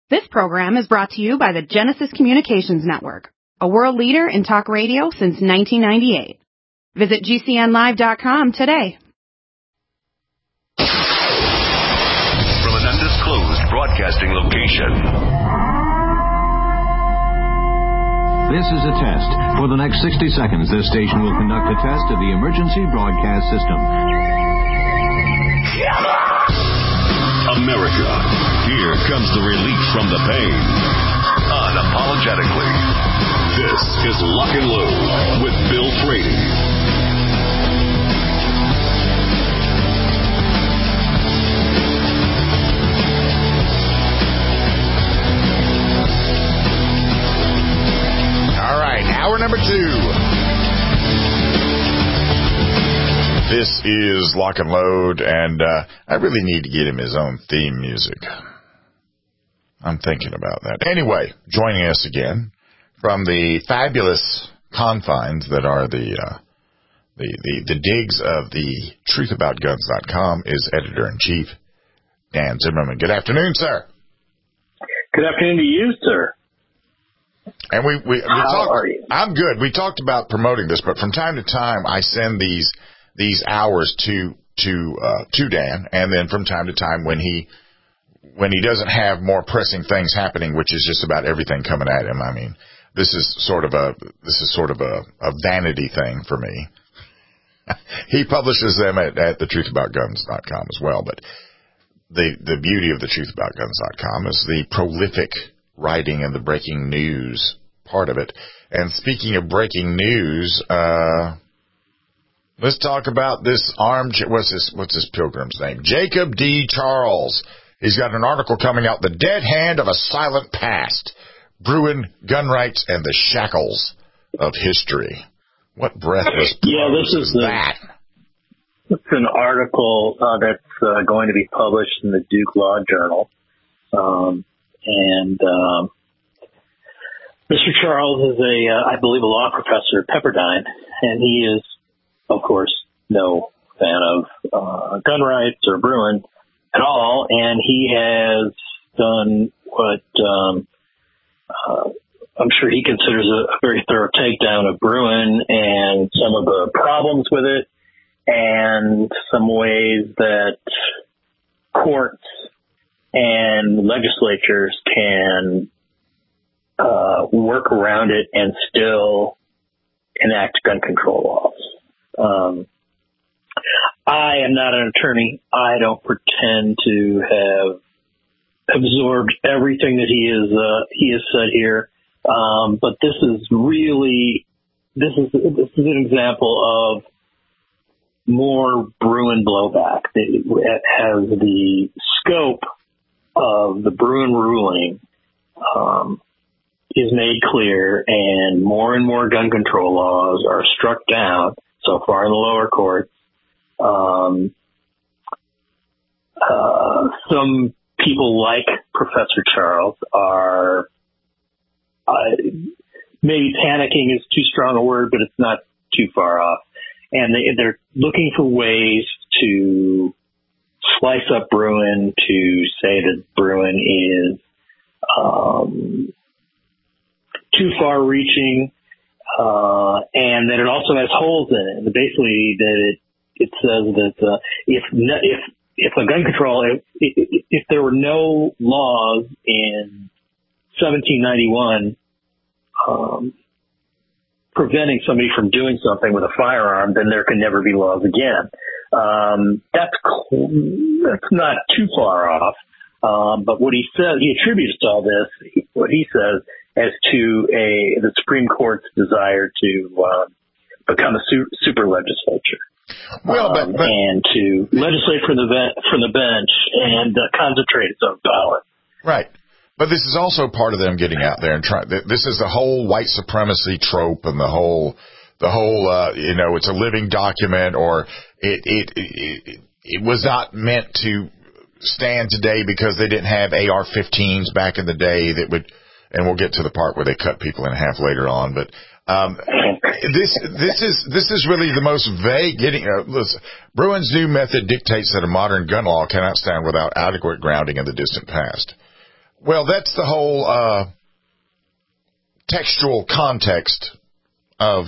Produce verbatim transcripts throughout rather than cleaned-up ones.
This program is brought to you by the Genesis Communications Network, a world leader in talk radio since nineteen ninety-eight. Visit G C N live dot com today. From an undisclosed broadcasting location. This is a test. For the next sixty seconds, this station will conduct a test of the emergency broadcast system. America, here comes the relief from the pain. Unapologetically. This is Lock and Load with Bill Frady. All right, hour number two. This is Lock and Load, and uh, I really need to get him his own theme music. I'm thinking about that. Anyway, joining us again from the fabulous confines that are the uh, the, the the digs of the truth about guns dot com is editor-in-chief Dan Zimmerman. Good afternoon, sir. Good afternoon to you, sir. And we we, we How talked, are you? I'm good. We talked about promoting this, but from time to time I send these these hours to to uh, to Dan, and then from time to time when he when he doesn't have more pressing things happening, which is just about everything coming at him. I mean, this is sort of a this is sort of a, a vanity thing for me. He publishes them at, at the truth about guns dot com as well, but the the beauty of the truth about guns dot com is the prolific writing and the breaking news part of it. And speaking of breaking news, uh, let's talk about this armed, what's this, what's this pilgrim's name? Jacob D. Charles. He's got an article coming out, The Dead Hand of a Silent Past, Bruen, Gun Rights, and the Shackles of History. What breathless prose yeah, this is, is the, that? It's an article uh, that's uh, going to be published in the Duke Law Journal. Um, and um, Mister Charles is a, uh, I believe, a law professor at Pepperdine, and he is, of course, no fan of uh, gun rights or Bruen at all, and he has done what um, uh, I'm sure he considers a, a very thorough takedown of Bruen and some of the problems with it, and some ways that courts and legislatures can uh, work around it and still enact gun control laws. Um, I am not an attorney. I don't pretend to have absorbed everything that he is uh, he has said here. Um, but this is really this is this is an example of more Bruen blowback. It has the scope of the Bruen ruling um, is made clear, and more and more gun control laws are struck down so far in the lower courts. Um, uh, some people like Professor Charles are uh, maybe panicking is too strong a word, but it's not too far off. And they, they're looking for ways to slice up Bruen, to say that Bruen is um, too far-reaching, uh, and that it also has holes in it. Basically, that it it says that uh, if if if a gun control if, if if there were no laws in seventeen ninety-one um, preventing somebody from doing something with a firearm, then there can never be laws again. Um, that's that's not too far off. Um, but what he says, he attributes to all this, what he says, as to a the Supreme Court's desire to uh, become a su- super legislature. Well, but, but, um, and to legislate from the be- from the bench and uh, concentrate its own power. Right. But this is also part of them getting out there and trying. This is the whole white supremacy trope and the whole, the whole, uh, you know, it's a living document, or it, it, it, it was not meant to stand today because they didn't have A R fifteens back in the day that would, and we'll get to the part where they cut people in half later on, but, um, this, this is, this is really the most vague getting, uh, listen, Bruen's new method dictates that a modern gun law cannot stand without adequate grounding in the distant past. Well, that's the whole uh, textual context of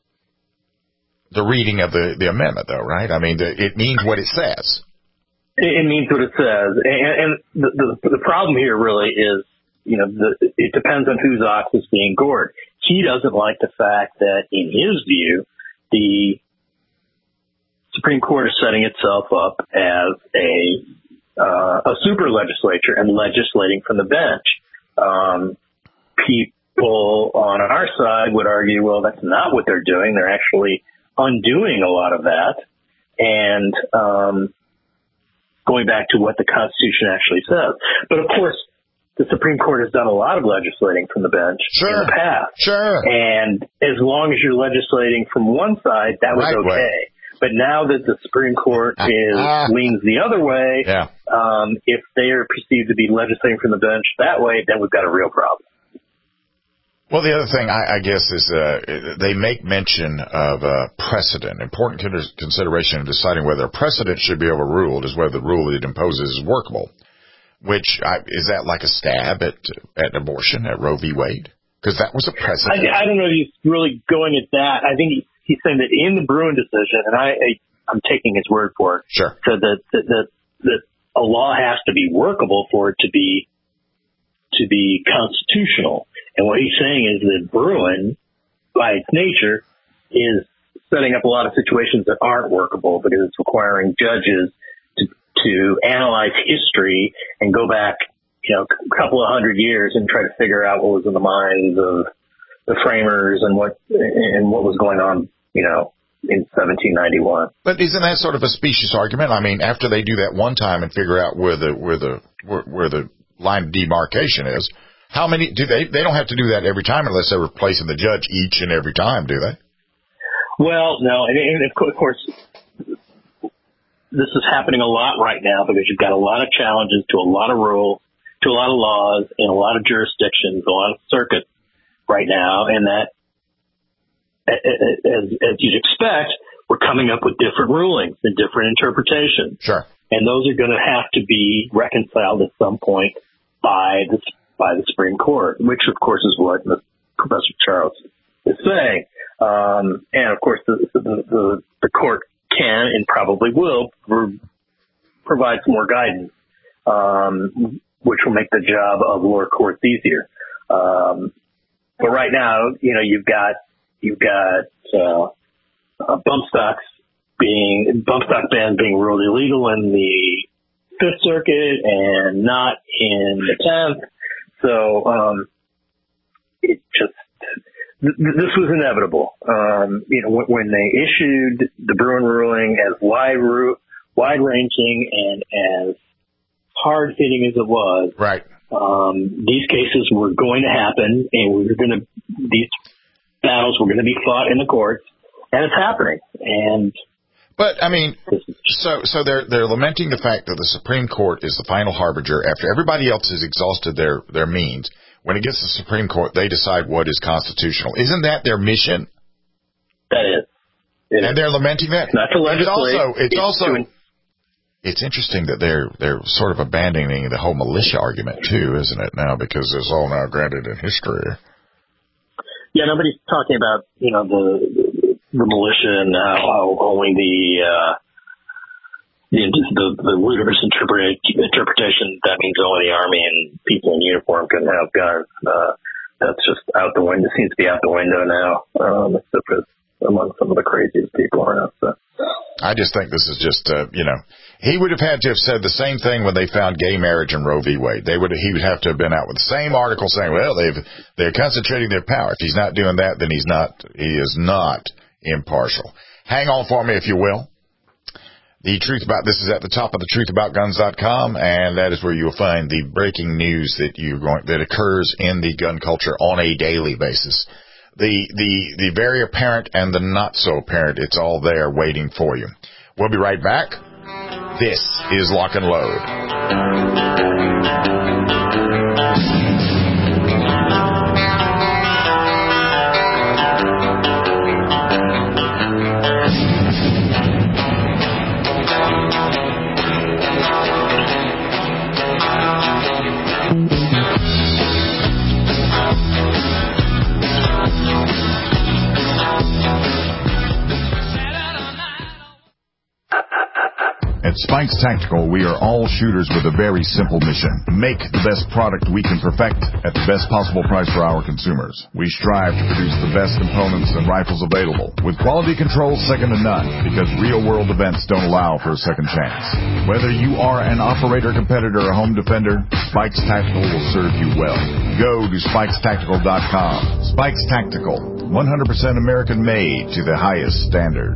the reading of the, the amendment, though, right? I mean, the, it means what it says. It, it means what it says. And, and the, the, the problem here really is, you know, the, it depends on whose ox is being gored. He doesn't like the fact that, in his view, the Supreme Court is setting itself up as a uh, a super legislature and legislating from the bench. Um, people on our side would argue, well, that's not what they're doing. They're actually undoing a lot of that and um, going back to what the Constitution actually says. But, of course, the Supreme Court has done a lot of legislating from the bench sure. in the past. Sure. And as long as you're legislating from one side, that was right okay. way. But now that the Supreme Court is ah. leans the other way, yeah. um, if they are perceived to be legislating from the bench that way, then we've got a real problem. Well, the other thing, I, I guess, is uh, they make mention of uh, precedent. Important consideration in deciding whether a precedent should be overruled is whether the rule it imposes is workable. Which, I, is that like a stab at at abortion, at Roe v. Wade? Because that was a precedent. I, I don't know if he's really going at that. I think he, he's saying that in the Bruen decision, and I, I, I'm taking his word for it, sure. said that, that, that, that a law has to be workable for it to be to be constitutional. And what he's saying is that Bruen, by its nature, is setting up a lot of situations that aren't workable because it's requiring judges to to analyze history and go back, you know, a couple of hundred years and try to figure out what was in the minds of the framers and what and what was going on, you know, in seventeen ninety-one. But isn't that sort of a specious argument? I mean, after they do that one time and figure out where the where the where, where the line of demarcation is, how many do they? They don't have to do that every time unless they're replacing the judge each and every time, do they? Well, no, and, and of course, this is happening a lot right now because you've got a lot of challenges to a lot of rules, to a lot of laws, in a lot of jurisdictions, a lot of circuits right now, and that, as, as you'd expect, we're coming up with different rulings and different interpretations. Sure. And those are going to have to be reconciled at some point by the by the Supreme Court, which, of course, is what Professor Charles is saying. Um, and, of course, the, the, the, the court can and probably will provide some more guidance, um, which will make the job of lower courts easier. Um, but right now, you know, you've got you've got uh, uh, bump stocks being bump stock bans being ruled illegal in the Fifth Circuit and not in the tenth. So um, it just th- this was inevitable. Um, you know, when, when they issued the Bruen ruling as wide, wide-ranging and as hard-hitting as it was, right? Um, these cases were going to happen, and we were going to these battles were going to be fought in the courts, and it's happening. And But, I mean, so so they're they're lamenting the fact that the Supreme Court is the final harbinger after everybody else has exhausted their, their means. When it gets to the Supreme Court, they decide what is constitutional. Isn't that their mission? That is. It and is. they're lamenting that. Not to legislate. It's also, it's, it's also to, it's interesting that they're they're sort of abandoning the whole militia argument, too, isn't it, now, because it's all now granted in history. Yeah, nobody's talking about, you know, the the militia and how, how only the, uh, the, the, the ludicrous interpret, interpretation that means only the Army and people in uniform can have guns. Uh, that's just out the window. It seems to be out the window now, um, except for among some of the craziest people around. So. I just think this is just, uh, you know, he would have had to have said the same thing when they found gay marriage in Roe v. Wade. They would, he would have to have been out with the same article saying, well, they've, they're concentrating their power. If he's not doing that, then he's not, he is not impartial. Hang on for me, if you will. The truth about this is at the top of the truth about guns dot com, and that is where you'll find the breaking news that you're going, that occurs in the gun culture on a daily basis. The, the, the very apparent and the not so apparent, it's all there waiting for you. We'll be right back. This is Lock and Load. At Spikes Tactical, we are all shooters with a very simple mission. Make the best product we can perfect at the best possible price for our consumers. We strive to produce the best components and rifles available, with quality control second to none, because real-world events don't allow for a second chance. Whether you are an operator, competitor, or home defender, Spikes Tactical will serve you well. Go to spikes tactical dot com. Spikes Tactical, one hundred percent American-made to the highest standard.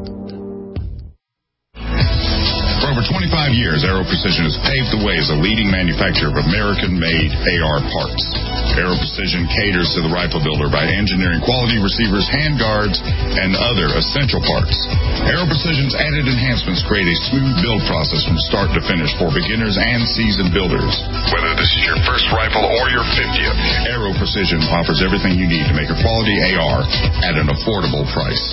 For over twenty-five years, Aero Precision has paved the way as a leading manufacturer of American-made A R parts. Aero Precision caters to the rifle builder by engineering quality receivers, handguards, and other essential parts. Aero Precision's added enhancements create a smooth build process from start to finish for beginners and seasoned builders. Whether this is your first rifle or your fiftieth, Aero Precision offers everything you need to make a quality A R at an affordable price.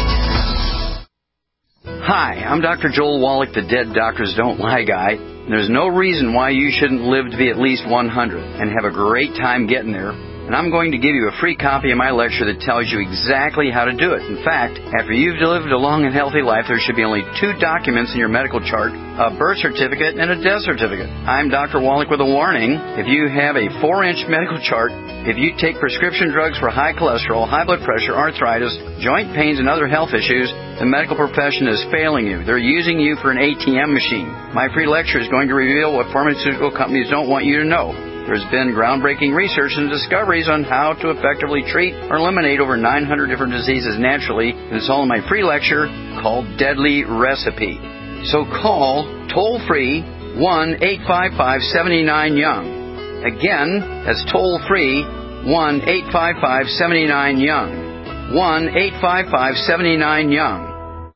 Hi, I'm Doctor Joel Wallach, the Dead Doctors Don't Lie guy. There's no reason why you shouldn't live to be at least one hundred and have a great time getting there. And I'm going to give you a free copy of my lecture that tells you exactly how to do it. In fact, after you've lived a long and healthy life, there should be only two documents in your medical chart, a birth certificate and a death certificate. I'm Doctor Wallach with a warning. If you have a four-inch medical chart, if you take prescription drugs for high cholesterol, high blood pressure, arthritis, joint pains, and other health issues, the medical profession is failing you. They're using you for an A T M machine. My free lecture is going to reveal what pharmaceutical companies don't want you to know. There's been groundbreaking research and discoveries on how to effectively treat or eliminate over nine hundred different diseases naturally, and it's all in my free lecture called Deadly Recipe. So call toll-free one eight five five, seven nine, young. Again, that's toll-free one eight five five, seven nine, young. one eight five five, seven nine, young.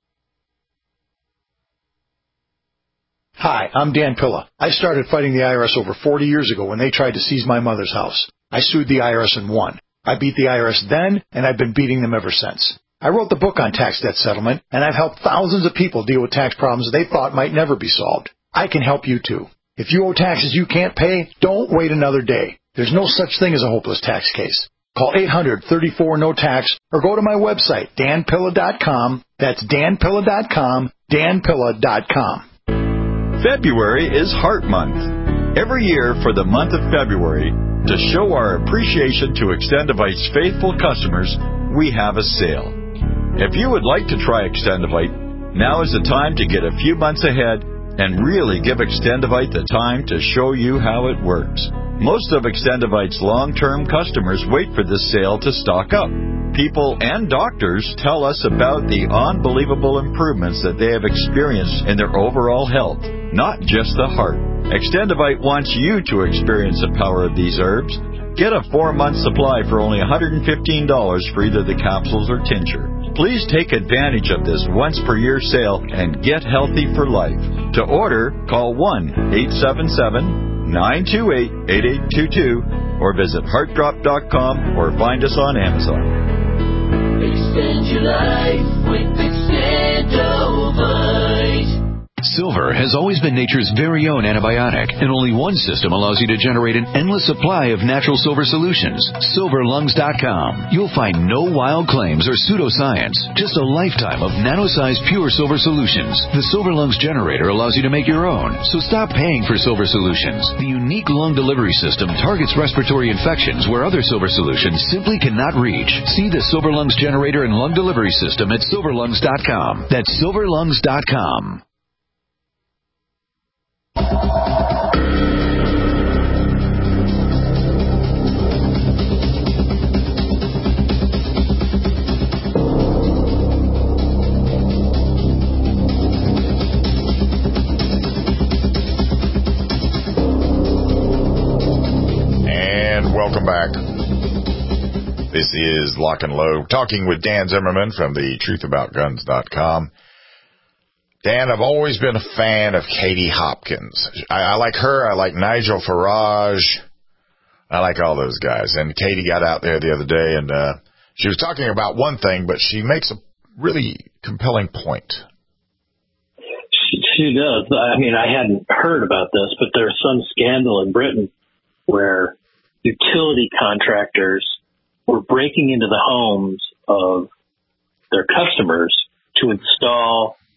Hi, I'm Dan Pilla. I started fighting the I R S over forty years ago when they tried to seize my mother's house. I sued the I R S and won. I beat the I R S then, and I've been beating them ever since. I wrote the book on tax debt settlement, and I've helped thousands of people deal with tax problems they thought might never be solved. I can help you too. If you owe taxes you can't pay, don't wait another day. There's no such thing as a hopeless tax case. Call eight hundred, thirty-four, no tax or go to my website, dan pilla dot com. That's dan pilla dot com, dan pilla dot com. February is Heart Month. Every year for the month of February, to show our appreciation to Extendivite's faithful customers, we have a sale. If you would like to try Extendivite, now is the time to get a few months ahead and really give Extendivite the time to show you how it works. Most of Extendivite's long-term customers wait for this sale to stock up. People and doctors tell us about the unbelievable improvements that they have experienced in their overall health, not just the heart. Extendivite wants you to experience the power of these herbs. Get a four-month supply for only one hundred fifteen dollars for either the capsules or tincture. Please take advantage of this once-per-year sale and get healthy for life. To order, call one eight seven seven, nine two eight, eight eight two two or visit heart drop dot com or find us on Amazon. Extend your life with Extendovite. Silver has always been nature's very own antibiotic, and only one system allows you to generate an endless supply of natural silver solutions. silver lungs dot com. You'll find no wild claims or pseudoscience, just a lifetime of nano-sized pure silver solutions. The Silver Lungs generator allows you to make your own, so stop paying for silver solutions. The unique lung delivery system targets respiratory infections where other silver solutions simply cannot reach. See the Silver Lungs generator and lung delivery system at silver lungs dot com. That's silver lungs dot com. And welcome back. This is Lock and Load, talking with Dan Zimmerman from the truth about guns dot com. Dan, I've always been a fan of Katie Hopkins. I, I like her. I like Nigel Farage. I like all those guys. And Katie got out there the other day, and uh, she was talking about one thing, but she makes a really compelling point. She, she does. I mean, I hadn't heard about this, but there's some scandal in Britain where utility contractors were breaking into the homes of their customers to install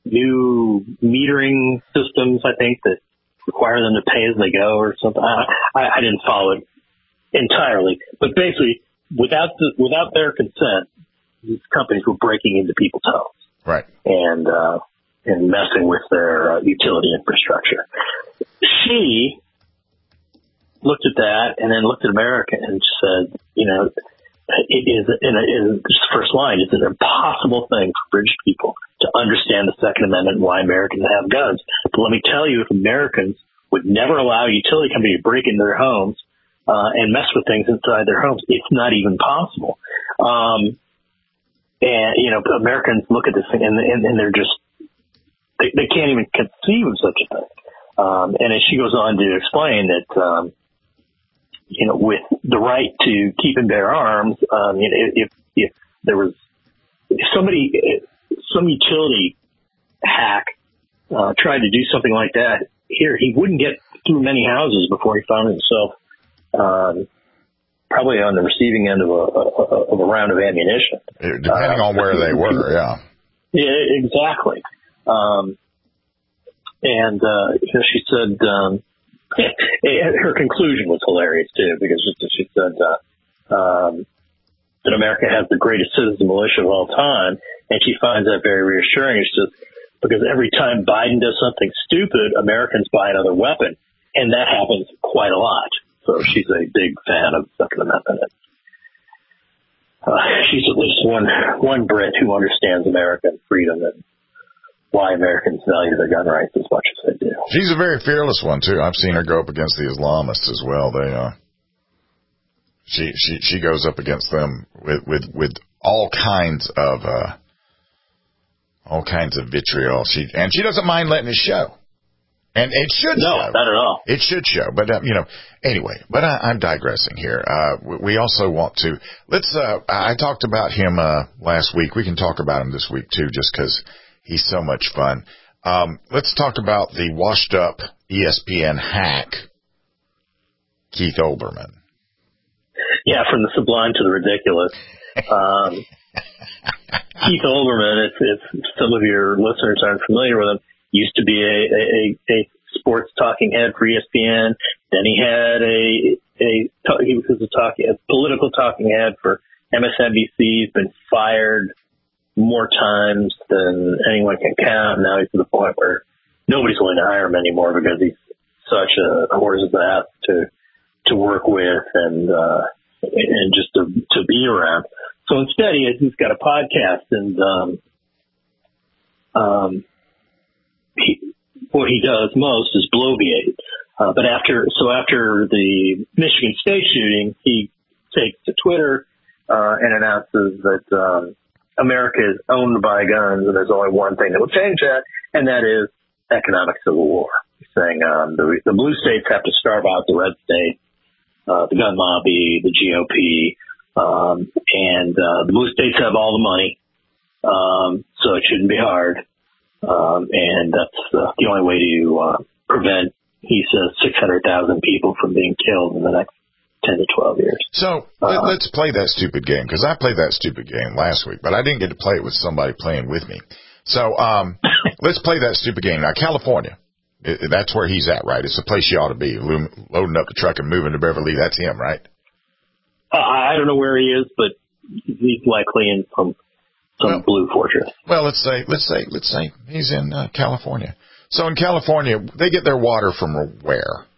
new metering systems, I think, that require them to pay as they go or something. I, I didn't follow it entirely, but basically, without the, without their consent, these companies were breaking into people's homes, right, and uh, and messing with their uh, utility infrastructure. She looked at that and then looked at America and said, you know, it is in, a, in this first line, it's an impossible thing for British people to understand the Second Amendment and why Americans have guns. But let me tell you, if Americans would never allow a utility company to break into their homes uh, and mess with things inside their homes, it's not even possible. Um, and, you know, Americans look at this thing and, and, and they're just, they, they can't even conceive of such a thing. Um, and as she goes on to explain that, um, you know, with the right to keep and bear arms, um, you know, if, if there was, if somebody, some utility hack, uh, tried to do something like that here, he wouldn't get through many houses before he found himself, um, probably on the receiving end of a, a of a round of ammunition. Depending uh, on where they were, yeah. Yeah, exactly. Um, and, uh, you know, she said, um, her conclusion was hilarious too, because she said, uh, um, that America has the greatest citizen militia of all time. And she finds that very reassuring. She says, because every time Biden does something stupid, Americans buy another weapon. And that happens quite a lot. So she's a big fan of the Second Amendment. Uh, she's at least one, one Brit who understands American freedom and why Americans value their gun rights as much as they do. She's a very fearless one too. I've seen her go up against the Islamists as well. They, uh, she, she, she goes up against them with, with, with all kinds of, uh, all kinds of vitriol. She, and she doesn't mind letting it show. And it should no, show. not at all. It should show. But, uh, you know, anyway, but I, I'm digressing here. Uh, we also want to, let's, uh, I talked about him, uh, last week. We can talk about him this week too, just because he's so much fun. Um, let's talk about the washed up E S P N hack, Keith Olbermann. Yeah, from the sublime to the ridiculous. Um, Keith Olbermann, if, if some of your listeners aren't familiar with him, used to be a, a, a sports talking head for E S P N. Then he had a, a he was a talking, a political talking head for M S N B C. He's been fired more times than anyone can count. Now he's to the point where nobody's willing to hire him anymore because he's such a horse's ass to to work with and uh, and just to to be around. So instead, he has, he's got a podcast, and um, um, he, what he does most is bloviate. Uh, but after so after the Michigan State shooting, he takes to Twitter uh, and announces that um, America is owned by guns, and there's only one thing that will change that, and that is economic civil war. He's saying um, the, the blue states have to starve out the red states, uh, the gun lobby, the G O P, um, and uh, the blue states have all the money, um, so it shouldn't be hard. Um, and that's uh, the only way to uh, prevent, he says, six hundred thousand people from being killed in the next ten to twelve years. So uh, let's play that stupid game, because I played that stupid game last week, but I didn't get to play it with somebody playing with me. So um, let's play that stupid game. Now, California, it, that's where he's at, right? It's the place you ought to be, loading up the truck and moving to Beverly. That's him, right? Uh, I don't know where he is, but he's likely in some some well, blue fortress. Well, let's say let's say let's say he's in uh, California. So in California, they get their water from where?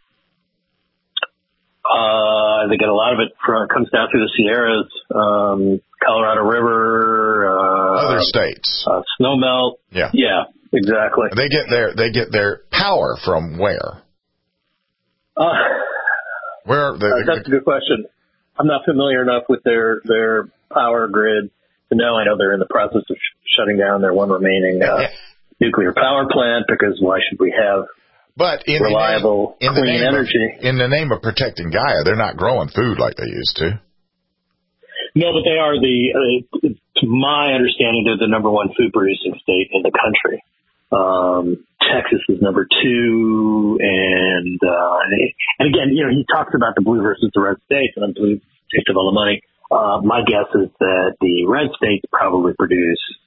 Uh, they get a lot of it from, comes down through the Sierras, um, Colorado River, uh, other states, uh, snowmelt. Yeah, yeah, exactly. They get their they get their power from where? Uh, where? The, uh, that's a good question. I'm not familiar enough with their their power grid to know. I know they're in the process of sh- shutting down their one remaining uh, nuclear power plant, because why should we have but in reliable, the name, in clean the name energy? Of, in the name of protecting Gaia, they're not growing food like they used to. No, but they are the, uh, to my understanding, they're the number one food producing state in the country. Um, Texas is number two, and uh, and again, you know, he talks about the blue versus the red states, and the blue states have all the money. Uh, my guess is that the red states probably produce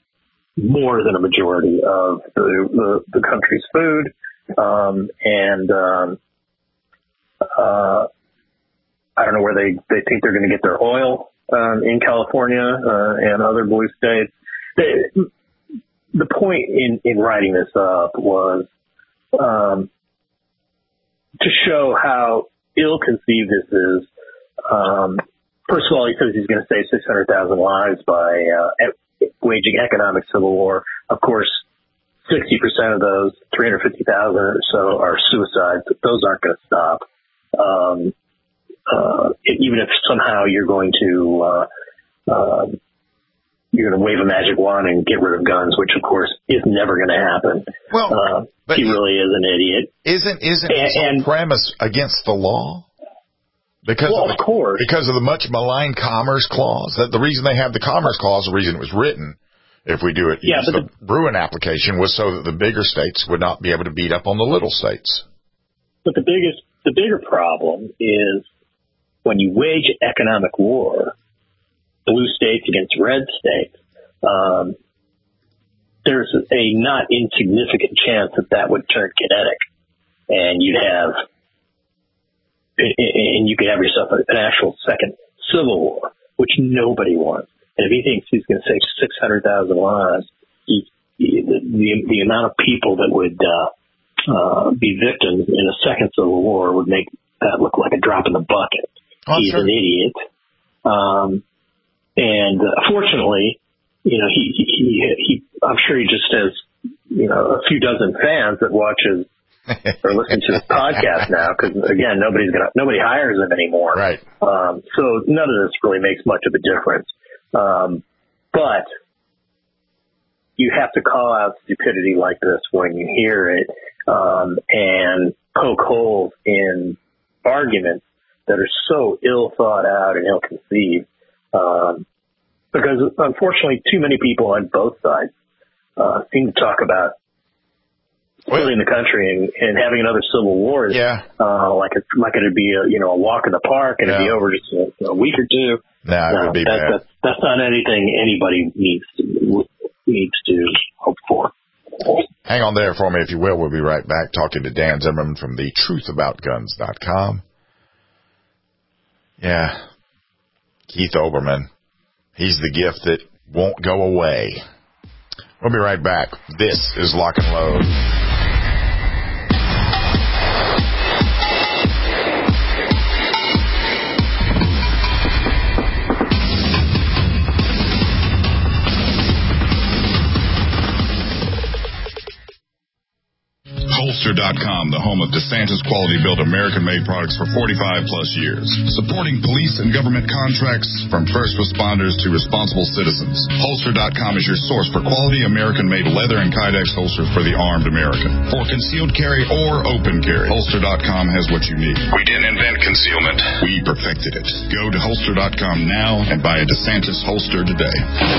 more than a majority of the, the, the country's food. Um, and, um, uh, I don't know where they, they think they're going to get their oil, um, in California, uh, and other blue states. The, the point in, in writing this up was, um, to show how ill-conceived this is. Um, first of all, he says he's going to save six hundred thousand lives by, uh, waging economic civil war. Of course, sixty percent of those, three hundred fifty thousand or so, are suicides. Those aren't going to stop. Um, uh, even if somehow you're going to, uh, uh, you're going to wave a magic wand and get rid of guns, which of course is never going to happen. Well, uh, but he really is an idiot. Isn't, isn't and, his whole and, premise against the law? Because well, of, the, of course. Because of the much maligned Commerce Clause. That the reason they have the Commerce Clause, the reason it was written, if we do it, yeah, use but the, the Bruin application, was so that the bigger states would not be able to beat up on the little states. But the biggest, the bigger problem is when you wage economic war, blue states against red states, um, there's a not insignificant chance that that would turn kinetic, and you'd have, and you could have yourself an actual second civil war, which nobody wants. And if he thinks he's going to save six hundred thousand lives, he, he, the, the, the amount of people that would uh, uh, be victims in a second civil war would make that look like a drop in the bucket. Oh, he's sure. an idiot. Um, and uh, fortunately, you know, he, he, he, I'm sure he just has, you know, a few dozen fans that watches or listen to his podcast now, because again, nobody's gonna, nobody hires him anymore. Right. Um, so none of this really makes much of a difference. Um, but you have to call out stupidity like this when you hear it, um, and poke holes in arguments that are so ill thought out and ill conceived. Um, because unfortunately, too many people on both sides uh, seem to talk about splitting the country and, and having another civil war. Yeah. Uh, like it, like it'd be a, you know, a walk in the park and it'd Yeah. be over just a, a week or two. No, it no would be that, bad. That, that's not anything anybody needs to, needs to hope for. Hang on there for me, if you will. We'll be right back talking to Dan Zimmerman from the truth about guns dot com. Yeah. Keith Olbermann. He's the gift that won't go away. We'll be right back. This is Lock and Load. Holster dot com, the home of DeSantis quality-built American-made products for forty-five plus years. Supporting police and government contracts from first responders to responsible citizens. Holster dot com is your source for quality American-made leather and Kydex holsters for the armed American. For concealed carry or open carry, Holster dot com has what you need. We didn't invent concealment. We perfected it. Go to Holster dot com now and buy a DeSantis holster today.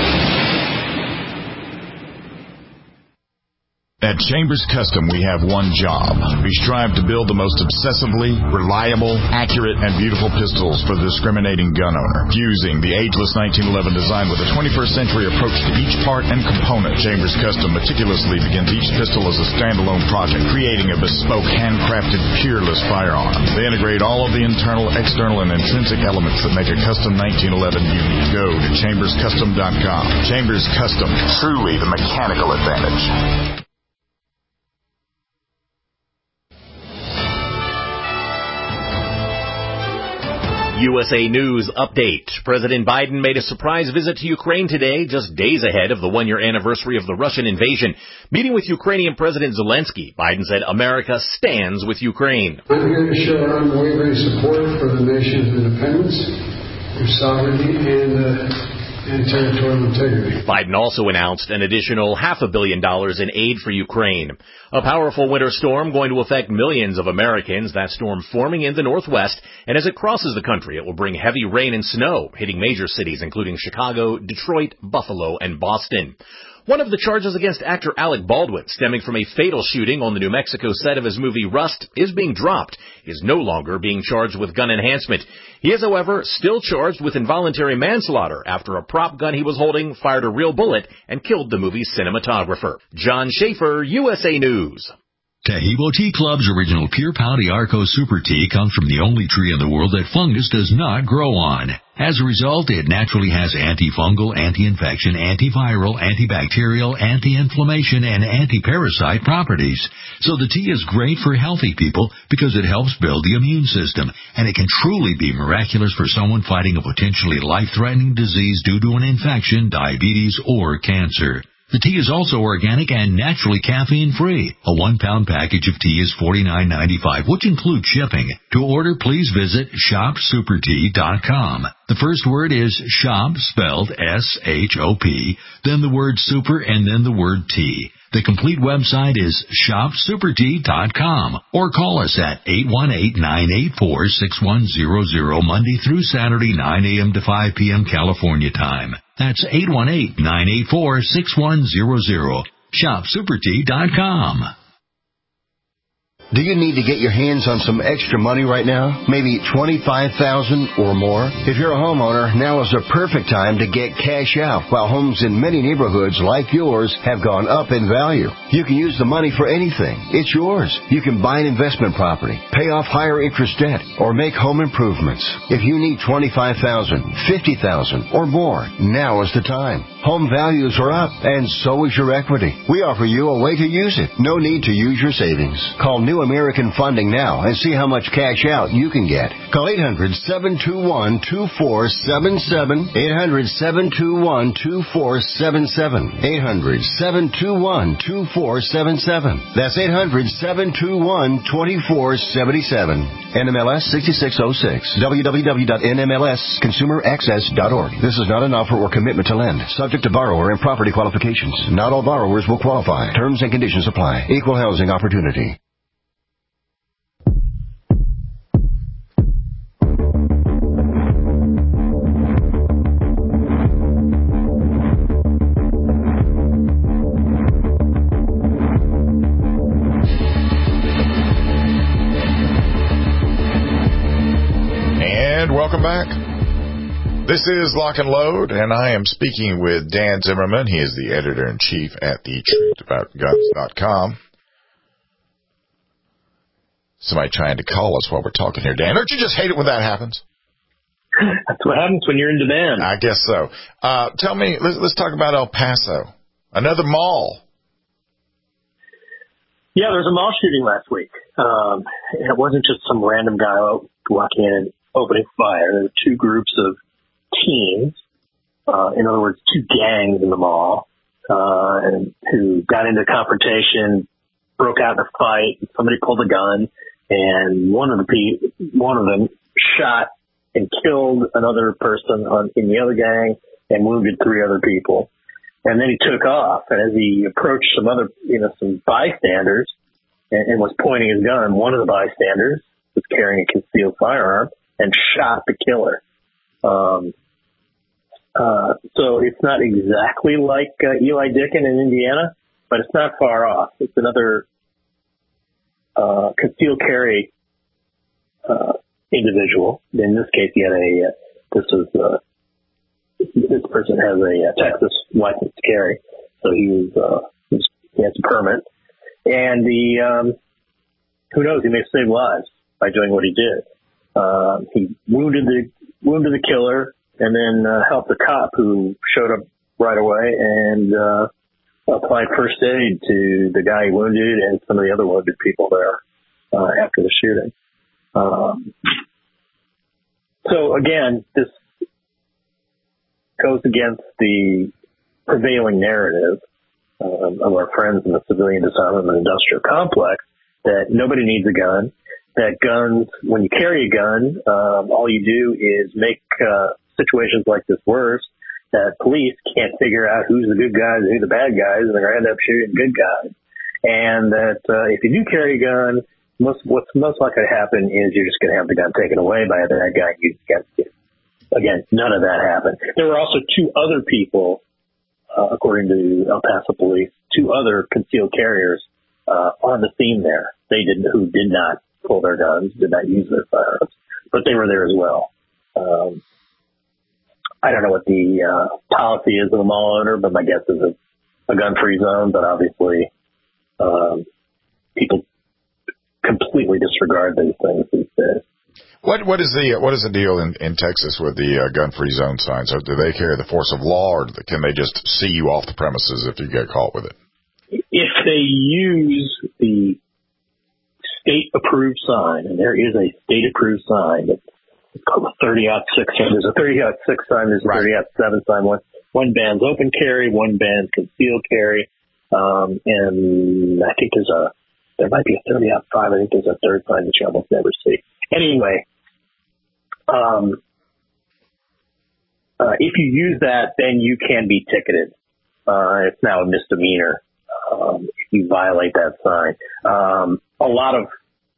At Chambers Custom, we have one job. We strive to build the most obsessively reliable, accurate, and beautiful pistols for the discriminating gun owner, fusing the ageless nineteen eleven design with a twenty-first century approach to each part and component. Chambers Custom meticulously begins each pistol as a standalone project, creating a bespoke, handcrafted, peerless firearm. They integrate all of the internal, external, and intrinsic elements that make a custom nineteen eleven unique. Go to Chambers Custom dot com. Chambers Custom, truly the mechanical advantage. U S A News Update. President Biden made a surprise visit to Ukraine today, just days ahead of the one-year anniversary of the Russian invasion. Meeting with Ukrainian President Zelensky, Biden said America stands with Ukraine. I'm here to show our unwavering support for the nation's independence, their sovereignty, and uh, and territorial integrity. Biden also announced an additional half a billion dollars in aid for Ukraine. A powerful winter storm going to affect millions of Americans. That storm forming in the northwest, and as it crosses the country, it will bring heavy rain and snow, hitting major cities including Chicago, Detroit, Buffalo, and Boston. One of the charges against actor Alec Baldwin, stemming from a fatal shooting on the New Mexico set of his movie Rust, is being dropped. He is no longer being charged with gun enhancement. He is, however, still charged with involuntary manslaughter after a prop gun he was holding fired a real bullet and killed the movie's cinematographer. John Schaefer, U S A News. Taheebo Tea Club's original Pure Pouty Arco Super Tea comes from the only tree in the world that fungus does not grow on. As a result, it naturally has antifungal, anti-infection, antiviral, antibacterial, anti-inflammation, and anti-parasite properties. So the tea is great for healthy people because it helps build the immune system, and it can truly be miraculous for someone fighting a potentially life-threatening disease due to an infection, diabetes, or cancer. The tea is also organic and naturally caffeine-free. A one-pound package of tea is forty-nine ninety-five, which includes shipping. To order, please visit shop super tea dot com. The first word is shop, spelled S H O P, then the word super, and then the word tea. The complete website is shop super tea dot com, or call us at eight one eight, nine eight four, six one zero zero Monday through Saturday, nine a.m. to five p.m. California time. That's eight one eight, nine eight four, six one zero zero. shop super tea dot com. Do you need to get your hands on some extra money right now? Maybe twenty-five thousand dollars or more? If you're a homeowner, now is the perfect time to get cash out while homes in many neighborhoods like yours have gone up in value. You can use the money for anything. It's yours. You can buy an investment property, pay off higher interest debt, or make home improvements. If you need twenty-five thousand dollars, fifty thousand dollars or more, now is the time. Home values are up, and so is your equity. We offer you a way to use it. No need to use your savings. Call New American Funding now and see how much cash out you can get. Call eight hundred, seven two one, two four seven seven, eight hundred, seven two one, two four seven seven, eight hundred, seven two one, two four seven seven. That's eight hundred, seven two one, two four seven seven. N M L S sixty-six oh six. w w w dot n m l s consumer access dot org. This is not an offer or commitment to lend. Subject to borrower and property qualifications. Not all borrowers will qualify. Terms and conditions apply. Equal housing opportunity. Welcome back. This is Lock and Load, and I am speaking with Dan Zimmerman. He is the editor-in-chief at the truth about guns dot com. Somebody trying to call us while we're talking here. Dan, don't you just hate it when that happens? That's what happens when you're in demand. I guess so. Uh, tell me, let's, let's talk about El Paso. Another mall. Yeah, there was a mall shooting last week. Um, and it wasn't just some random guy walking in and opening fire. There were two groups of teens, uh, in other words, two gangs in the mall, uh, and who got into confrontation, broke out in a fight. Somebody pulled a gun, and one of the pe- one of them shot and killed another person on, in the other gang and wounded three other people. And then he took off, and as he approached some other, you know, some bystanders and, and was pointing his gun, one of the bystanders was carrying a concealed firearm and shot the killer. Um, uh, so it's not exactly like uh, Eli Dickin in Indiana, but it's not far off. It's another uh, concealed carry uh, individual. In this case, he had a, uh, this was, uh, this person has a, a Texas license to carry, so he was, uh, he, was, he has a permit. And the, um, who knows, he may have saved lives by doing what he did. Uh, he wounded the, wounded the killer and then, uh, helped the cop who showed up right away and, uh, applied first aid to the guy he wounded and some of the other wounded people there, uh, after the shooting. Um, so again, this goes against the prevailing narrative uh, of our friends in the civilian disarmament industrial complex that nobody needs a gun, that guns, when you carry a gun, um, all you do is make uh, situations like this worse, that police can't figure out who's the good guys and who the bad guys, and they're going to end up shooting good guys. And that uh, if you do carry a gun, most, what's most likely to happen is you're just going to have the gun taken away by a bad guy. You get, again, none of that happened. There were also two other people uh, according to El Paso police, two other concealed carriers uh, on the scene there. They did who did not pull their guns, did not use their firearms, but they were there as well. Um, I don't know what the uh, policy is of the mall owner, but my guess is it's a gun-free zone. But obviously, um, people completely disregard these things these days. What what is the what is the deal in, in Texas with the uh, gun-free zone signs? So do they carry the force of law, or can they just see you off the premises if you get caught with it? If they use the state-approved sign, and there is a state-approved sign, it's called a thirty ought six. There's a thirty ought six sign. There's a thirty ought seven sign. One one bans open carry, one bans concealed carry, um, and I think there's a there might be a thirty ought five. I think there's a third sign that you almost never see. Anyway. Um, uh, if you use that, then you can be ticketed. Uh, it's now a misdemeanor um, if you violate that sign. Um, a lot of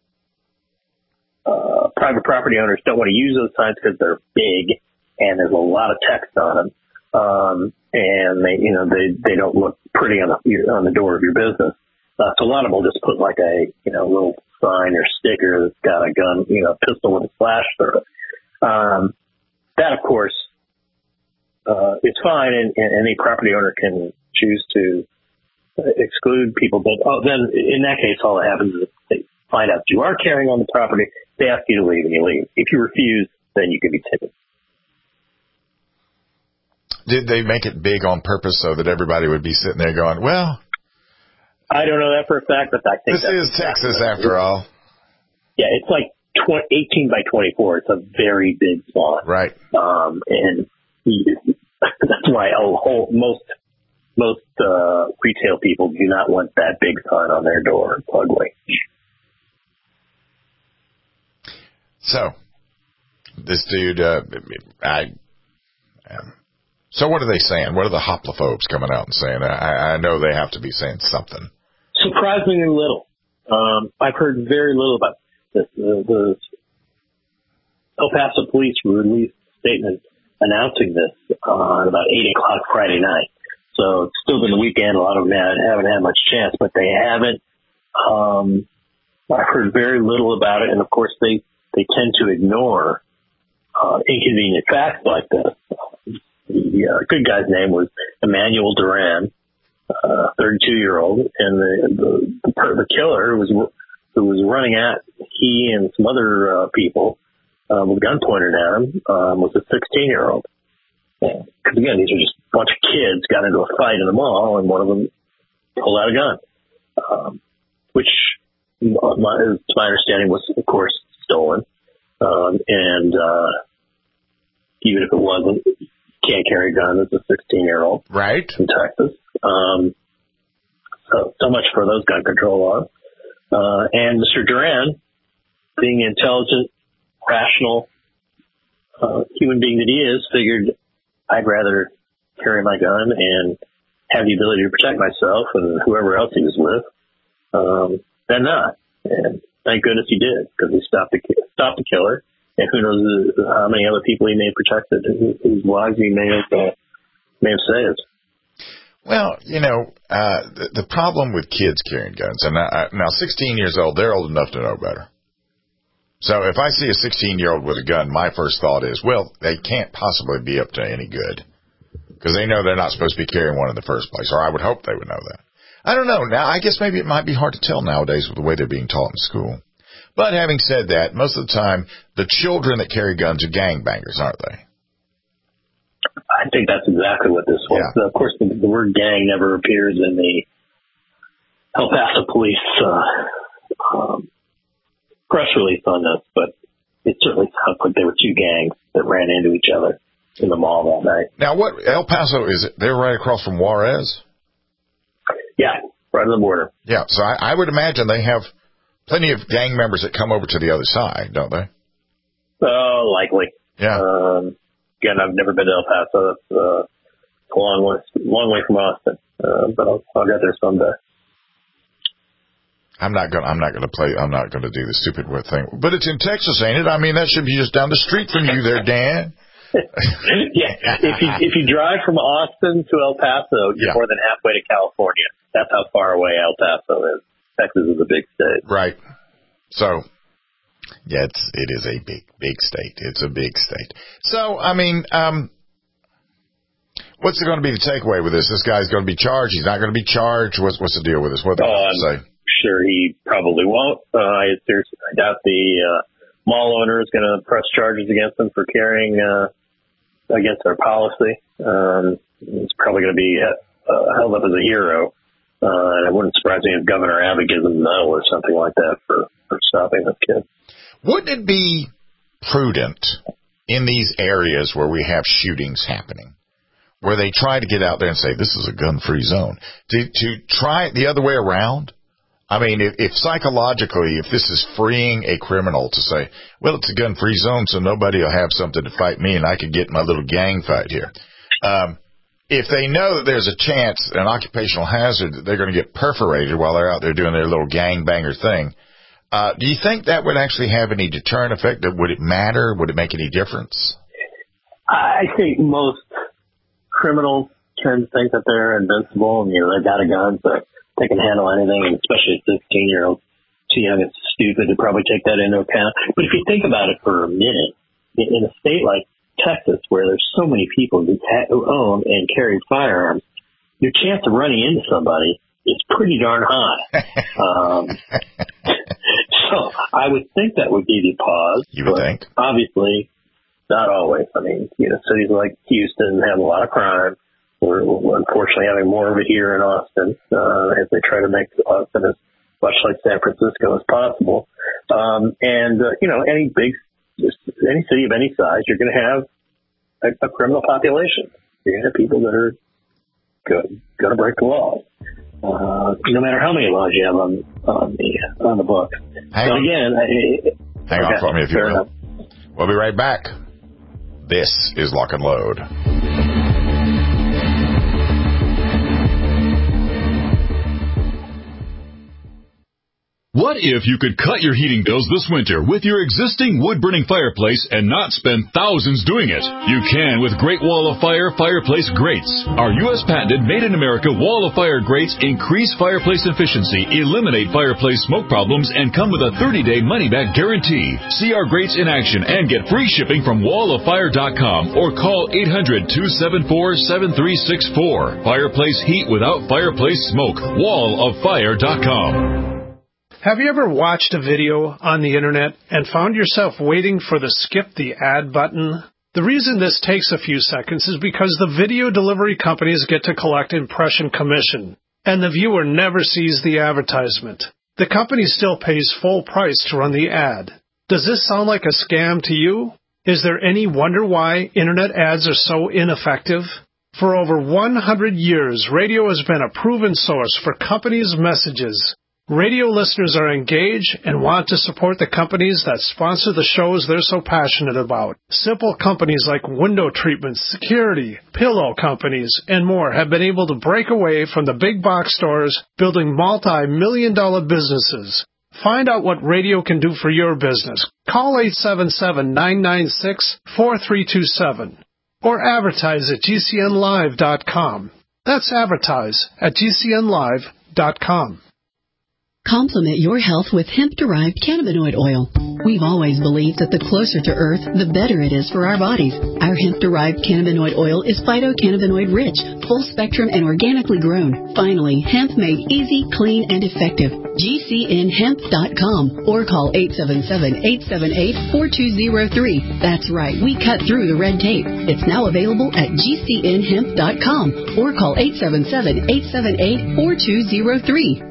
uh, private property owners don't want to use those signs because they're big and there's a lot of text on them, um, and they, you know, they they don't look pretty on the on the door of your business. Uh, so a lot of them will just put like a you know little sign or sticker that's got a gun, you know, a pistol with a flash through it. Um, that, of course, uh, is fine, and, and any property owner can choose to exclude people. But oh, then, in that case, all that happens is they find out you are carrying on the property, they ask you to leave, and you leave. If you refuse, then you can be ticketed. Did they make it big on purpose so that everybody would be sitting there going, well... I don't know that for a fact, but I think this is Texas after all. Yeah, it's like eighteen by twenty-four. It's a very big font. Right. Um, and that's why a whole, most most uh, retail people do not want that big sign on their door. It's ugly. So, this dude, uh, I. Um, so what are they saying? What are the hoplophobes coming out and saying? I, I know they have to be saying something. Surprisingly little. Um, I've heard very little about this. The, the El Paso police released a statement announcing this on about eight o'clock Friday night. So it's still been the weekend. A lot of them haven't had much chance, but they haven't. Um, I've heard very little about it, and of course they, they tend to ignore uh, inconvenient facts like this. The uh, good guy's name was Emmanuel Duran, uh, thirty-two-year-old, and the, the the killer was who was running at he and some other uh, people uh, with a gun pointed at him um, was a sixteen-year-old. Because again, these are just a bunch of kids got into a fight in the mall, and one of them pulled out a gun, um, which, my, to my understanding, was of course stolen. Um, and uh, even if it wasn't, you can't carry a gun as a sixteen-year-old, right? In Texas. Um, so, so much for those gun control laws. Uh, and Mister Duran, being intelligent, rational uh, human being that he is, figured I'd rather carry my gun and have the ability to protect myself and whoever else he was with um, than not. And thank goodness he did, because he stopped the stopped the killer. And who knows how many other people he may have protected, whose lives he may have uh, may have saved. Well, you know, uh, the, the problem with kids carrying guns, and I, now sixteen years old, they're old enough to know better. So if I see a sixteen-year-old with a gun, my first thought is, well, they can't possibly be up to any good, because they know they're not supposed to be carrying one in the first place, or I would hope they would know that. I don't know. Now, I guess maybe it might be hard to tell nowadays with the way they're being taught in school. But having said that, most of the time, the children that carry guns are gangbangers, aren't they? I think that's exactly what this was. Yeah. Of course, the, the word gang never appears in the El Paso police uh, um, press release on this, but it certainly sounds like there were two gangs that ran into each other in the mall that night. Now, what El Paso is it? They're right across from Juarez? Yeah, right on the border. Yeah, so I, I would imagine they have plenty of gang members that come over to the other side, don't they? Oh, uh, likely. Yeah. Um, again, I've never been to El Paso. It's uh, a long way, long way from Austin, uh, but I'll, I'll get there someday. I'm not going. I'm not going to play. I'm not going to do the stupid thing. But it's in Texas, ain't it? I mean, that should be just down the street from you, there, Dan. yeah, if you if you drive from Austin to El Paso, you're yeah. more than halfway to California. That's how far away El Paso is. Texas is a big state. Right. So, yeah, it's, it is a big, big state. It's a big state. So, I mean, um, what's going to be the takeaway with this? This guy's going to be charged. He's not going to be charged. What's what's the deal with this? What do oh, they say? I'm sure he probably won't. Uh, I seriously I doubt the uh, mall owner is going to press charges against him for carrying uh, against our policy. Um, he's probably going to be uh, held up as a hero. Uh, and it wouldn't surprise me if Governor Abbott gives him a medal or something like that for, for stopping this kid. Wouldn't it be prudent in these areas where we have shootings happening, where they try to get out there and say, this is a gun-free zone, to, to try it the other way around? I mean, if, if psychologically, if this is freeing a criminal to say, well, it's a gun-free zone, so nobody will have something to fight me and I could get my little gang fight here. Um, if they know that there's a chance, an occupational hazard, that they're going to get perforated while they're out there doing their little gangbanger thing, uh, do you think that would actually have any deterrent effect? Would it matter? Would it make any difference? I think most criminals tend to think that they're invincible and, you know, they've got a gun, so they can handle anything, and especially a sixteen-year-old, too young and stupid to probably take that into account. But if you think about it for a minute, in a state like Texas, where there's so many people who, ha- who own and carry firearms, your chance of running into somebody is pretty darn high. um, so I would think that would give you pause. You would think. Obviously, not always. I mean, you know, cities like Houston have a lot of crime. We're, we're unfortunately having more of it here in Austin uh, as they try to make Austin as much like San Francisco as possible. Um, and, uh, you know, any big any city of any size, you're going to have a, a criminal population. You're going to have people that are going to break the law, uh, no matter how many laws you have on on the on the books. Hang but on, again, I, hang okay, on for me if you will. enough. We'll be right back. This is Lock and Load. What if you could cut your heating bills this winter with your existing wood-burning fireplace and not spend thousands doing it? You can with Great Wall of Fire fireplace grates. Our U S patented made-in-America Wall of Fire grates increase fireplace efficiency, eliminate fireplace smoke problems, and come with a thirty-day money-back guarantee. See our grates in action and get free shipping from wall of fire dot com or call eight hundred, two seven four, seven three six four. Fireplace heat without fireplace smoke. wall of fire dot com. Have you ever watched a video on the internet and found yourself waiting for the skip the ad button? The reason this takes a few seconds is because the video delivery companies get to collect impression commission, and the viewer never sees the advertisement. The company still pays full price to run the ad. Does this sound like a scam to you? Is there any wonder why internet ads are so ineffective? For over one hundred years, radio has been a proven source for companies' messages. Radio listeners are engaged and want to support the companies that sponsor the shows they're so passionate about. Simple companies like window treatments, security, pillow companies, and more have been able to break away from the big box stores, building multi-million dollar businesses. Find out what radio can do for your business. Call eight seven seven, nine nine six, four three two seven or advertise at G C N live dot com. That's advertise at G C N live dot com. Complement your health with hemp-derived cannabinoid oil. We've always believed that the closer to Earth, the better it is for our bodies. Our hemp-derived cannabinoid oil is phytocannabinoid-rich, full-spectrum, and organically grown. Finally, hemp made easy, clean, and effective. G C N hemp dot com or call eight seven seven, eight seven eight, four two zero three. That's right, we cut through the red tape. It's now available at G C N hemp dot com or call eight seven seven, eight seven eight, four two zero three.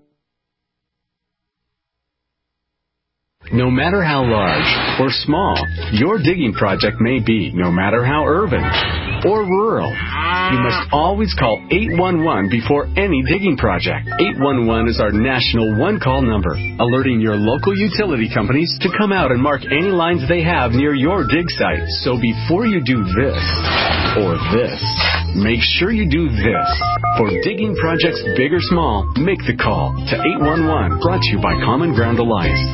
No matter how large or small your digging project may be, no matter how urban or rural, you must always call eight one one before any digging project. eight one one is our national one-call number, alerting your local utility companies to come out and mark any lines they have near your dig site. So before you do this or this, make sure you do this. For digging projects big or small, make the call to eight one one, brought to you by Common Ground Alliance.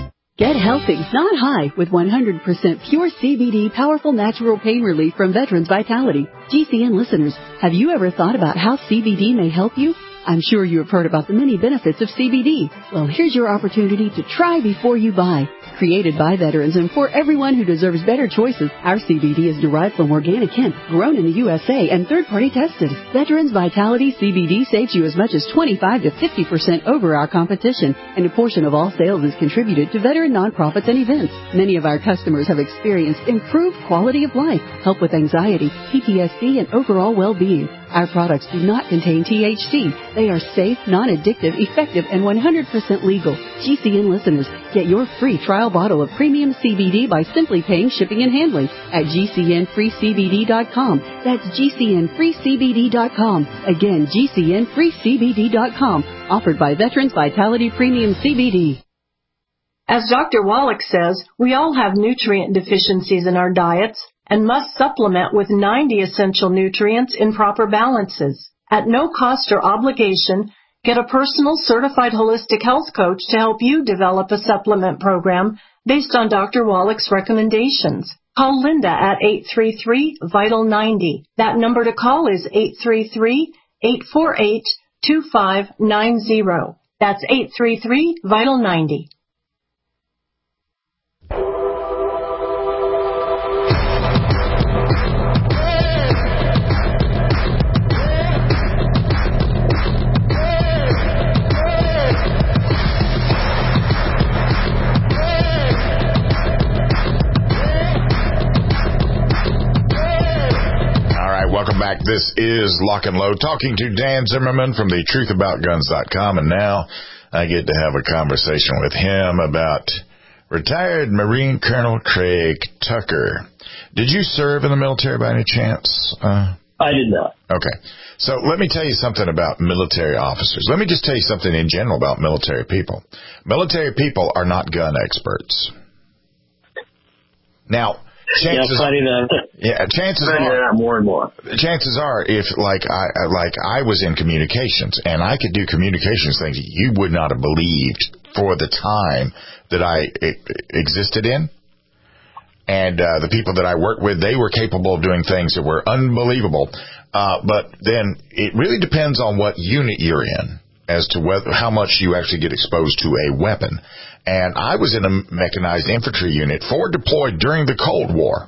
Get healthy, not high, with one hundred percent pure C B D powerful natural pain relief from Veterans Vitality. G C N listeners, have you ever thought about how C B D may help you? I'm sure you have heard about the many benefits of C B D. Well, here's your opportunity to try before you buy. Created by veterans and for everyone who deserves better choices, our C B D is derived from organic hemp, grown in the U S A, and third-party tested. Veterans Vitality C B D saves you as much as twenty-five to fifty percent over our competition, and a portion of all sales is contributed to veteran nonprofits and events. Many of our customers have experienced improved quality of life, help with anxiety, P T S D, and overall well-being. Our products do not contain T H C. They are safe, non-addictive, effective, and one hundred percent legal. G C N listeners, get your free trial bottle of premium C B D by simply paying shipping and handling at G C N free C B D dot com. That's G C N free C B D dot com. Again, G C N free C B D dot com. Offered by Veterans Vitality Premium C B D. As Doctor Wallach says, we all have nutrient deficiencies in our diets and must supplement with ninety essential nutrients in proper balances. At no cost or obligation, get a personal certified holistic health coach to help you develop a supplement program based on Doctor Wallach's recommendations. Call Linda at eight three three, vital ninety. That number to call is eight three three, eight four eight, two five nine zero. That's eight three three, vital ninety. Welcome back. This is Lock and Load, talking to Dan Zimmerman from the truth about guns dot com, and now I get to have a conversation with him about retired Marine Colonel Craig Tucker. Did you serve in the military by any chance? Uh, I did not. Okay. So let me tell you something about military officers. Let me just tell you something in general about military people. Military people are not gun experts. Now, chances yeah, are, yeah, chances are more and more. Chances are, if like I like I was in communications and I could do communications things you would not have believed for the time that I existed in, and uh, the people that I worked with, they were capable of doing things that were unbelievable. Uh, but then it really depends on what unit you're in as to whether how much you actually get exposed to a weapon. And I was in a mechanized infantry unit, forward deployed during the Cold War.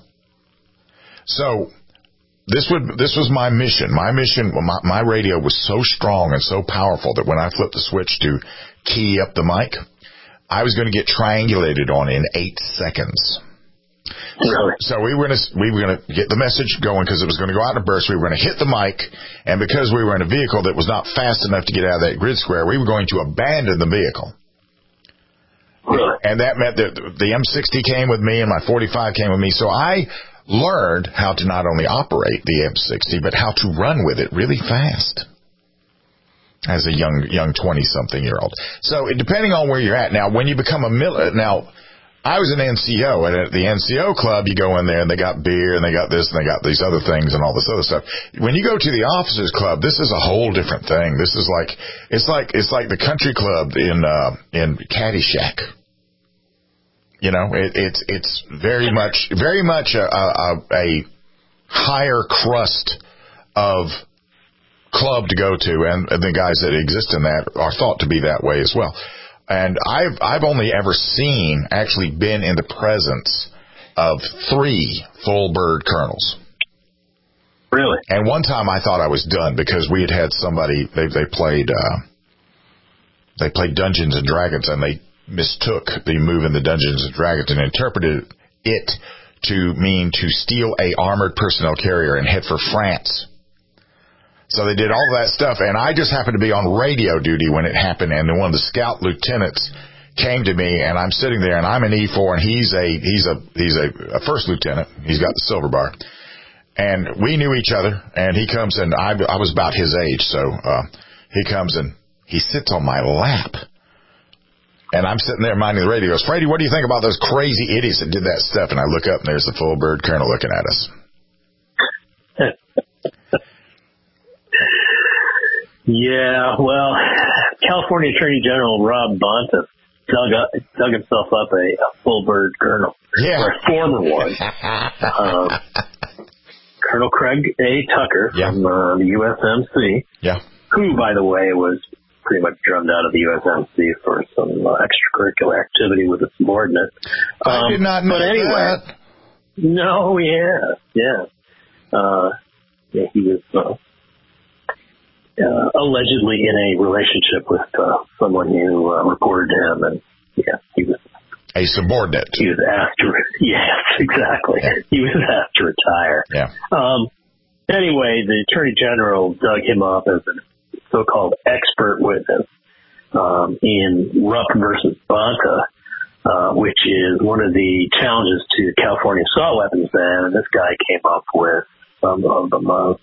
So this would this was my mission. My mission, my, my radio was so strong and so powerful that when I flipped the switch to key up the mic, I was going to get triangulated on in eight seconds. Really? So, so we were going to we were going to get the message going because it was going to go out in a burst. We were going to hit the mic, and because we were in a vehicle that was not fast enough to get out of that grid square, we were going to abandon the vehicle. Really? And that meant that the M sixty came with me and my forty-five came with me. So I learned how to not only operate the M sixty, but how to run with it really fast as a young young twenty-something-year-old. So depending on where you're at. Now, when you become a mil- now, I was an N C O, and at the N C O club, you go in there and they got beer and they got this and they got these other things and all this other stuff. When you go to the officers club, this is a whole different thing. This is like it's like it's like the country club in uh, in Caddyshack. You know, it, it's it's very much very much a, a, a higher crust of club to go to, and the guys that exist in that are thought to be that way as well. And I've I've only ever seen, actually been in the presence of three full bird colonels. Really? And one time I thought I was done because we had had somebody, they they played uh, they played Dungeons and Dragons, and they mistook the move in the Dungeons and Dragons and interpreted it to mean to steal a armored personnel carrier and head for France. So they did all that stuff, and I just happened to be on radio duty when it happened, and then one of the scout lieutenants came to me, and I'm sitting there, and I'm an E four, and he's a he's a he's a, a first lieutenant. He's got the silver bar, and we knew each other. And he comes, and I I was about his age, so uh, he comes and he sits on my lap, and I'm sitting there minding the radio. He goes, "Freddie, what do you think about those crazy idiots that did that stuff?" And I look up, and there's the full bird colonel looking at us. Yeah, well, California Attorney General Rob Bonta dug up, dug himself up a, a full bird colonel, yeah. or a former one. um, Colonel Craig A. Tucker yeah. from uh, the U S M C, yeah. who, by the way, was pretty much drummed out of the U S M C for some uh, extracurricular activity with a subordinate. Um, I did not know but anyway, that. No, yeah, yeah. Uh, yeah, he was uh, uh, allegedly in a relationship with uh, someone who uh, reported to him, and yeah, he was a subordinate. He was asked to, re- yes, exactly. Yeah. He was asked to retire. Yeah. Um. Anyway, the Attorney General dug him up as a so-called expert witness um, in Rupp versus Bonta, uh, which is one of the challenges to California assault weapons ban. And this guy came up with some of the most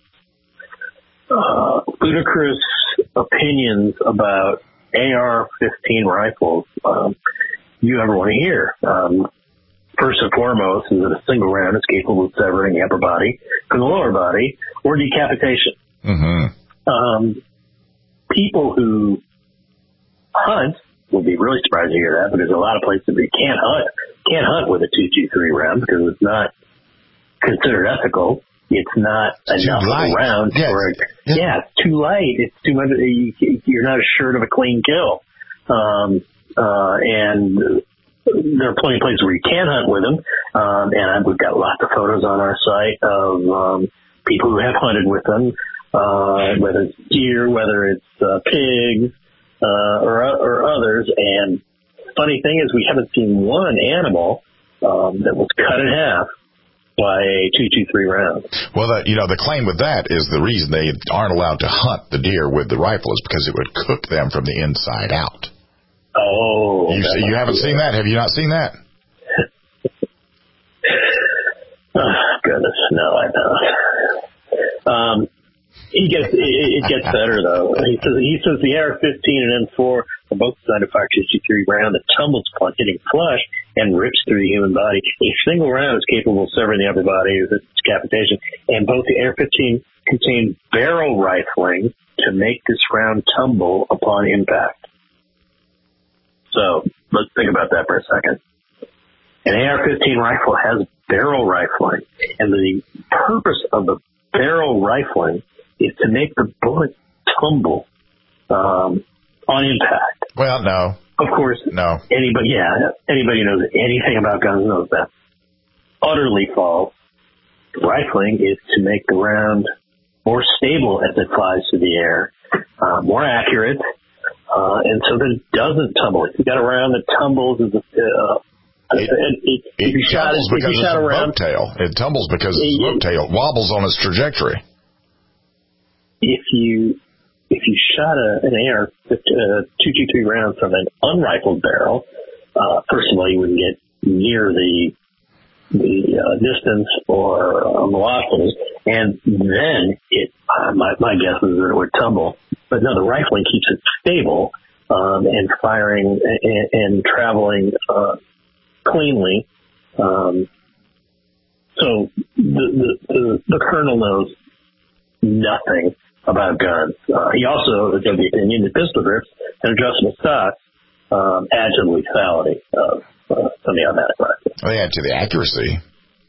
uh, ludicrous opinions about A R fifteen rifles um, you ever want to hear. Um, first and foremost is that a single round is capable of severing the upper body from the lower body or decapitation. Mm-hmm. Um, people who hunt will be really surprised to hear that, because a lot of places you can't hunt, can't hunt with a two twenty-three round because it's not considered ethical. It's not it's enough of a round. Yes. For a, yes. Yeah, it's too light. It's too much. You, you're not assured of a clean kill. Um, uh, and there are plenty of places where you can hunt with them. Um, and we've got lots of photos on our site of um, people who have hunted with them, uh, whether it's deer, whether it's uh, pigs, uh, or, or others. And funny thing is, we haven't seen one animal um, that was cut in half by a two twenty-three round. Well, the, you know, the claim with that is the reason they aren't allowed to hunt the deer with the rifle is because it would cook them from the inside out. Oh. You, you haven't seen that? Have you not seen that? Oh, goodness, no, I don't. Um, he gets, it, it gets better, though. He says, he says the A R fifteen and M four are both designed to fire two twenty-three round that tumbles upon hitting flush and rips through the human body. A single round is capable of severing the upper body with decapitation, and both the A R fifteen contain barrel rifling to make this round tumble upon impact. So let's think about that for a second. An A R fifteen rifle has barrel rifling, and the purpose of the barrel rifling is to make the bullet tumble um, on impact. Well, no. Of course, no. Anybody, yeah, anybody who knows anything about guns knows that. Utterly false. Rifling is to make the round more stable as it flies through the air, uh, more accurate, uh, and so that it doesn't tumble. If you got a round that tumbles, is a, uh, it, it, it, it if you shot tumbles it, because if you it's shot a around, boat tail. It tumbles because it's a boat tail. It wobbles on its trajectory. If you if you shot a, an A R two twenty-three round from an unrifled barrel, uh, first of all, you wouldn't get near the the uh, distance or uh, velocity, and then it. Uh, my my guess is that it would tumble. But no, the rifling keeps it stable um, and firing and, and traveling uh, cleanly. Um, so the, the the the colonel knows nothing about guns. Uh, he also is of the opinion that pistol grips and adjustable stocks um, add to the lethality of uh, semi-automatic rifles. They add to the accuracy.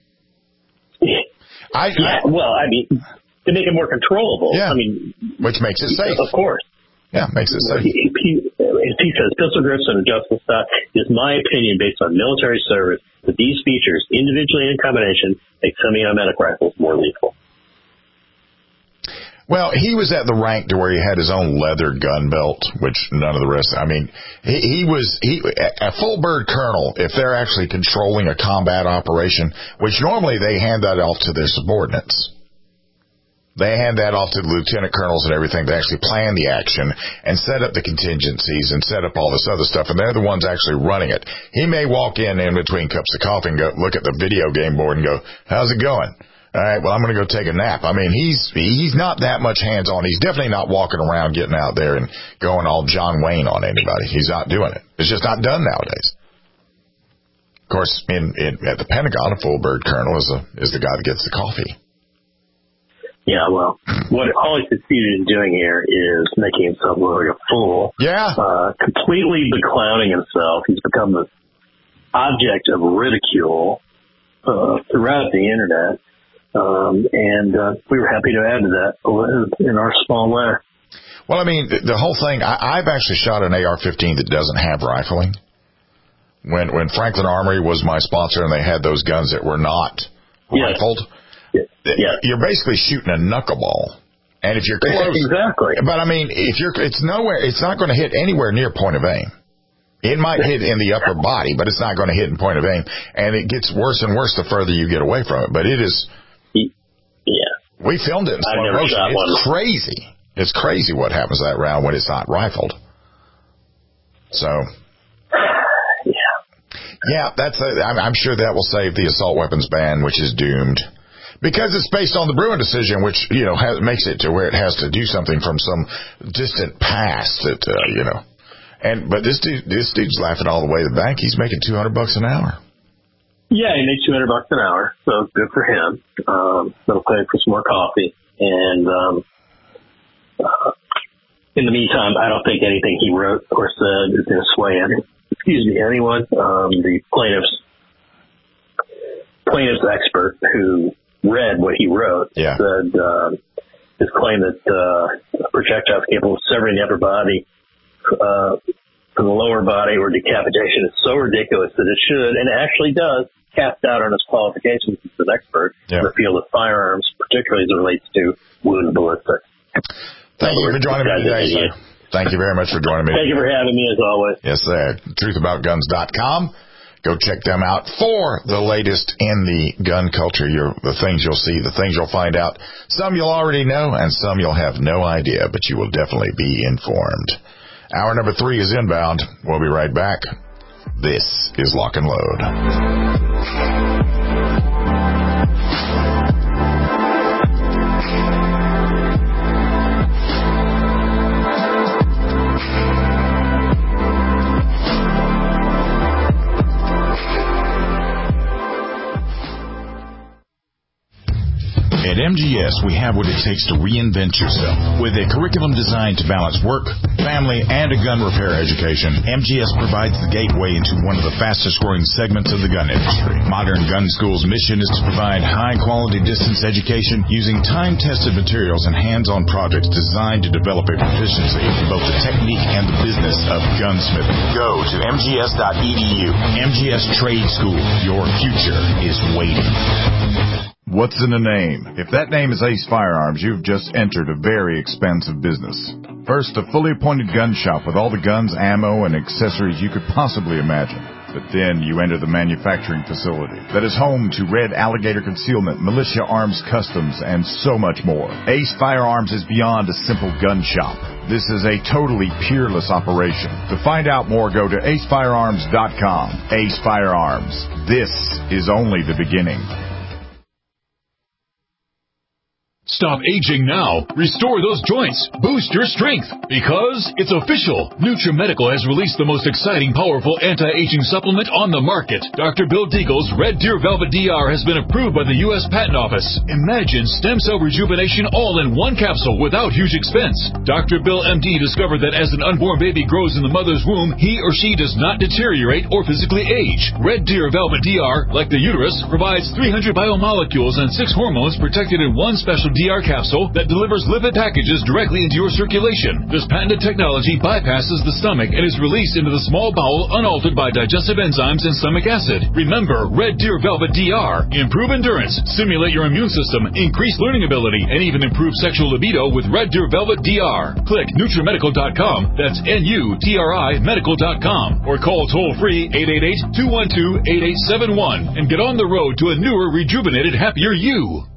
I, yeah, I, well, I mean, to make it more controllable. Yeah, I mean, which makes it safe. Of course. Yeah, makes it safe. He, he, he says pistol grips and adjustable stock is my opinion based on military service that these features, individually and in combination, make semi-automatic rifles more lethal. Well, he was at the rank to where he had his own leather gun belt, which none of the rest. I mean, he, he was he a full bird colonel. If they're actually controlling a combat operation, which normally they hand that off to their subordinates, they hand that off to the lieutenant colonels and everything to actually plan the action and set up the contingencies and set up all this other stuff. And they're the ones actually running it. He may walk in in between cups of coffee and go look at the video game board and go, "How's it going?" All right, well, I'm going to go take a nap. I mean, he's he's not that much hands-on. He's definitely not walking around getting out there and going all John Wayne on anybody. He's not doing it. It's just not done nowadays. Of course, in, in at the Pentagon, a full bird colonel is a, is the guy that gets the coffee. Yeah, well, what all he succeeded in doing here is making himself look like a fool. Yeah. Uh, completely beclowning himself. He's become the object of ridicule uh, throughout the Internet. Um, and uh, we were happy to add to that in our small way. Well, I mean, the, the whole thing, I, I've actually shot an A R fifteen that doesn't have rifling. When when Franklin Armory was my sponsor and they had those guns that were not yes. rifled, yeah. you're basically shooting a knuckleball. And if you're close, exactly. But I mean, if you're, it's nowhere, it's not going to hit anywhere near point of aim. It might hit in the upper body, but it's not going to hit in point of aim. And it gets worse and worse the further you get away from it. But it is, yeah. We filmed it in slow motion. It's one. crazy. It's crazy what happens to that round when it's not rifled. So. Yeah. Yeah, that's. A, I'm, I'm sure that will save the assault weapons ban, which is doomed. Because it's based on the Bruen decision, which, you know, has, makes it to where it has to do something from some distant past that, uh, you know. And, but this dude, this dude's laughing all the way to the bank. He's making two hundred bucks an hour. Yeah, he makes two hundred bucks an hour. So good for him. Um, that'll pay for some more coffee. And, um, uh, in the meantime, I don't think anything he wrote or said is going to sway any, excuse me, anyone. Um, the plaintiff's, plaintiff's expert who read what he wrote yeah. said uh, his claim that uh, projectiles capable of severing the upper body uh, from the lower body or decapitation is so ridiculous that it should, and it actually does, cast doubt on his qualifications as an expert yeah. in the field of firearms, particularly as it relates to wound ballistics. Thank you for joining me today, sir. Thank you very much for joining me. Thank you for having me, as always. Yes, sir. truth about guns dot com. Go check them out for the latest in the gun culture. You're, the things you'll see, the things you'll find out. Some you'll already know, and some you'll have no idea, but you will definitely be informed. Hour number three is inbound. We'll be right back. This is Lock and Load. At M G S, we have what it takes to reinvent yourself. With a curriculum designed to balance work, family, and a gun repair education, M G S provides the gateway into one of the fastest-growing segments of the gun industry. Modern Gun School's mission is to provide high-quality distance education using time-tested materials and hands-on projects designed to develop a proficiency in both the technique and the business of gunsmithing. Go to M G S dot E D U. M G S Trade School. Your future is waiting. What's in a name? If that name is Ace Firearms, you've just entered a very expensive business. First, a fully appointed gun shop with all the guns, ammo, and accessories you could possibly imagine. But then you enter the manufacturing facility that is home to Red Alligator Concealment, Militia Arms Customs, and so much more. Ace Firearms is beyond a simple gun shop. This is a totally peerless operation. To find out more, go to ace firearms dot com. Ace Firearms. This is only the beginning. Stop aging now. Restore those joints. Boost your strength. Because it's official. NutriMedical has released the most exciting, powerful anti-aging supplement on the market. Doctor Bill Deagle's Red Deer Velvet D R has been approved by the U S Patent Office. Imagine stem cell rejuvenation all in one capsule without huge expense. Doctor Bill M D discovered that as an unborn baby grows in the mother's womb, he or she does not deteriorate or physically age. Red Deer Velvet D R, like the uterus, provides three hundred biomolecules and six hormones protected in one special D R capsule that delivers lipid packages directly into your circulation. This patented technology bypasses the stomach and is released into the small bowel unaltered by digestive enzymes and stomach acid. Remember, Red Deer Velvet D R. Improve endurance, stimulate your immune system, increase learning ability, and even improve sexual libido with Red Deer Velvet D R. Click NutriMedical dot com, that's N U T R I Medical dot com, or call toll-free eight eight eight, two one two, eight eight seven one and get on the road to a newer, rejuvenated, happier you.